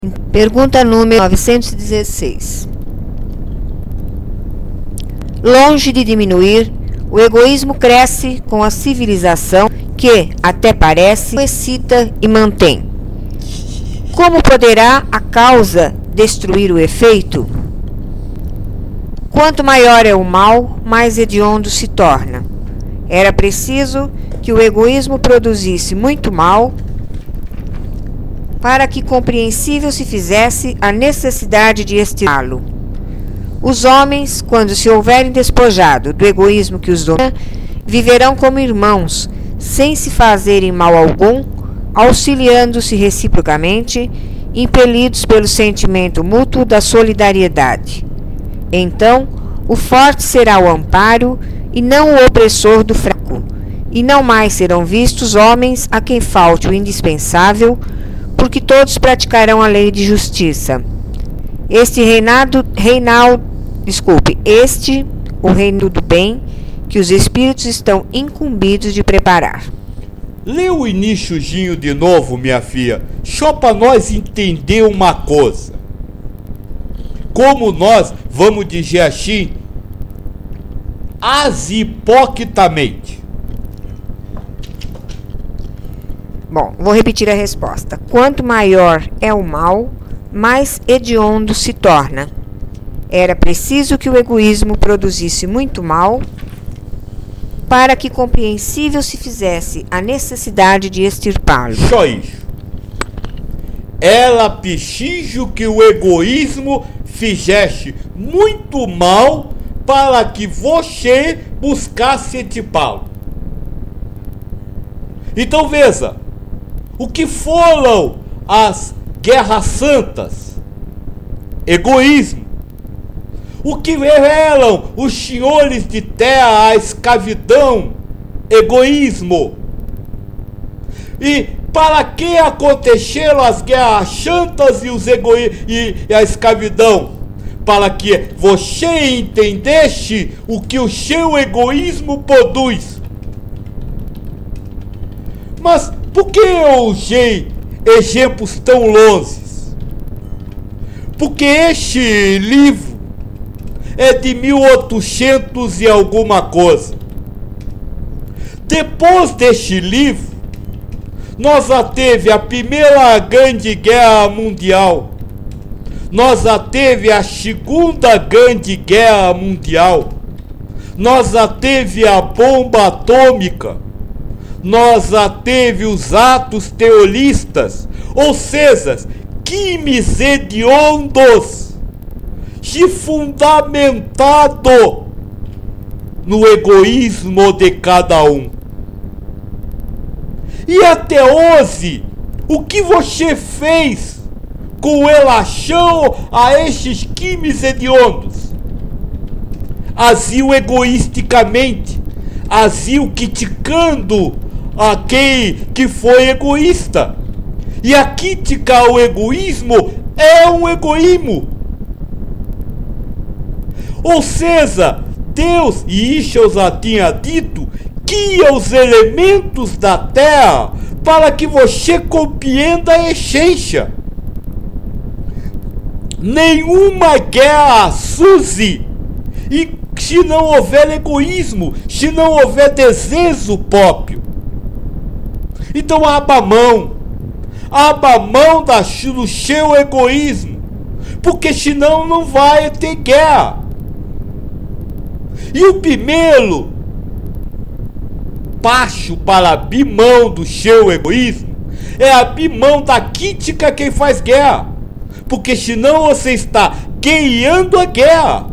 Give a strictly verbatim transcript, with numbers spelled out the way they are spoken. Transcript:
Pergunta número novecentos e dezesseis. Longe de diminuir, o egoísmo cresce com a civilização que, até parece, o excita e mantém. Como poderá a causa destruir o efeito? Quanto maior é o mal, mais hediondo se torna. Era preciso que o egoísmo produzisse muito mal para que compreensível se fizesse a necessidade de extirpá-lo. Os homens, quando se houverem despojado do egoísmo que os domina, viverão como irmãos, sem se fazerem mal algum, auxiliando-se reciprocamente, impelidos pelo sentimento mútuo da solidariedade. Então, o forte será o amparo e não o opressor do fraco, e não mais serão vistos homens a quem falte o indispensável, porque todos praticarão a lei de justiça. Este reinado, reinal, desculpe, este, o reino do bem, que os espíritos estão incumbidos de preparar. Lê o iniciozinho de novo, minha filha, só para nós entender uma coisa. Como nós vamos dizer assim, as hipocritamente. Bom, vou repetir a resposta. Quanto maior é o mal, mais hediondo se torna. Era preciso que o egoísmo produzisse muito mal para que compreensível se fizesse a necessidade de extirpá-lo. Só isso. Era preciso que o egoísmo fizesse muito mal para que você buscasse extirpá-lo. Então veja, o que foram as guerras santas? Egoísmo. O que revelam os senhores de terra, a escravidão? Egoísmo. E para que aconteceram as guerras santas e, os egoi- e, e a escravidão? Para que você entendesse o que o seu egoísmo produz. Mas por que eu usei exemplos tão longes? Porque este livro é de mil e oitocentos e alguma coisa. Depois deste livro, nós já teve a primeira grande guerra mundial. Nós já teve a segunda grande guerra mundial. Nós já teve a bomba atômica. Nós já teve os atos terroristas, ou seja, crimes hediondos, se fundamentado no egoísmo de cada um. E até hoje, o que você fez com relação a esses crimes hediondos? Agiu egoisticamente, agiu criticando aquele que foi egoísta. E a crítica ao egoísmo é um egoísmo. Ou seja, Deus, e isso eu já tinha dito, cria os elementos da terra para que você compreenda a essência. Nenhuma guerra surge e se não houver egoísmo, se não houver desejo próprio. Então abra a mão, abra a mão da, do seu egoísmo, porque senão não vai ter guerra. E o primeiro passo para abrir mão do seu egoísmo é abrir mão da crítica a quem faz guerra, porque senão você está guerreando a guerra.